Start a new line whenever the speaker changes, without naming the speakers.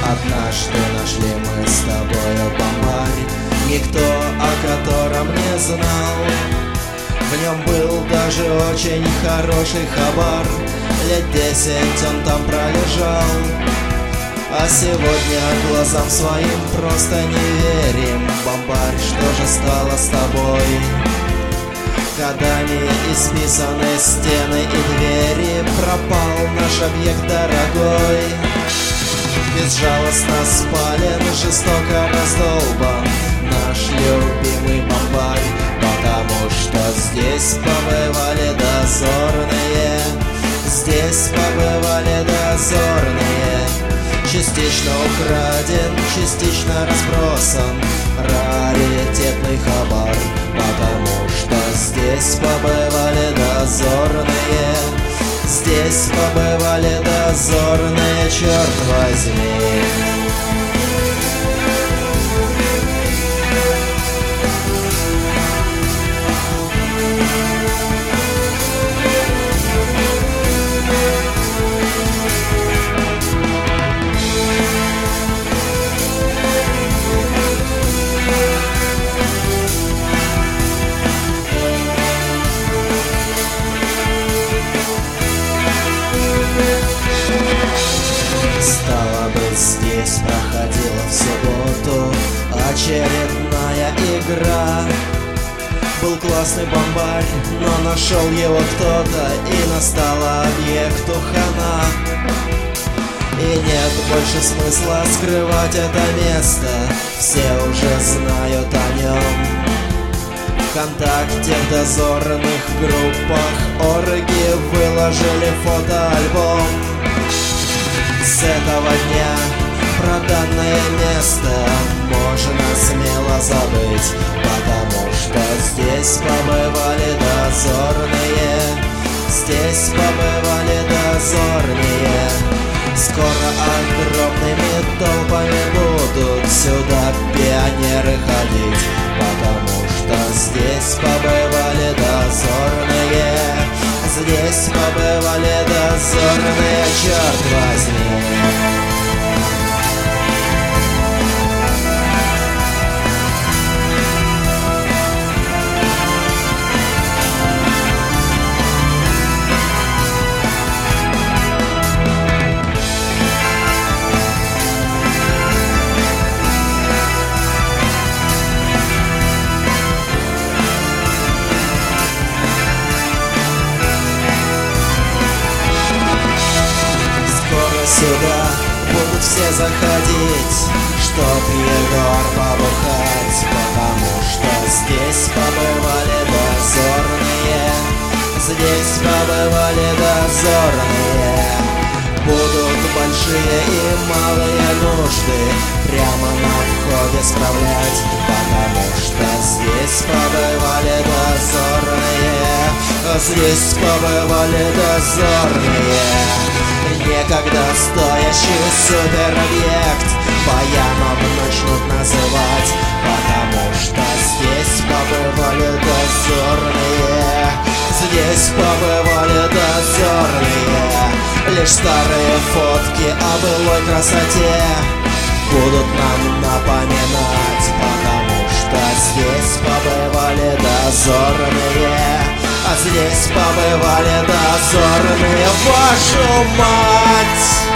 Однажды нашли мы с тобою бомбарь, никто о котором не знал. В нем был даже очень хороший хабар, лет 10 он там пролежал. А сегодня глазам своим просто не верим. Бомбарь, что же стало с тобой? Годами исписаны стены и двери, пропал наш объект дорогой. Безжалостно спален, жестоко раздолбан наш любимый бомбарь, потому что здесь побывали дозорные, здесь побывали дозорные. Частично украден, частично разбросан раритетный хабар, потому что здесь побывали дозорные, здесь побывали дозорные, черт возьми. Стало быть, здесь проходила в субботу очередная игра. Был классный бомбарь, но нашел его кто-то, и настала объекту хана. И нет больше смысла скрывать это место, все уже знают о нем. ВКонтакте в дозорных группах орги выложили фотоальбом. С этого дня про данное место можно смело забыть, потому что здесь побывали дозорные, здесь побывали дозорные. Скоро огромными толпами будут сюда пионеры ходить, потому что здесь побывали дозорные, здесь побывали дозорные, черт возьми. Сюда будут все заходить, чтоб Егор побухать, потому что здесь побывали дозорные, здесь побывали дозорные. Будут большие и малые нужды прямо на входе справлять, потому что здесь побывали дозорные, здесь побывали дозорные. Некогда стоящий суперобъект баяном начнут называть, потому что здесь побывали дозорные, здесь побывали дозорные. Лишь старые фотки о былой красоте будут нам напоминать, потому что здесь побывали дозорные, а здесь побывали дозорные, вашу мать!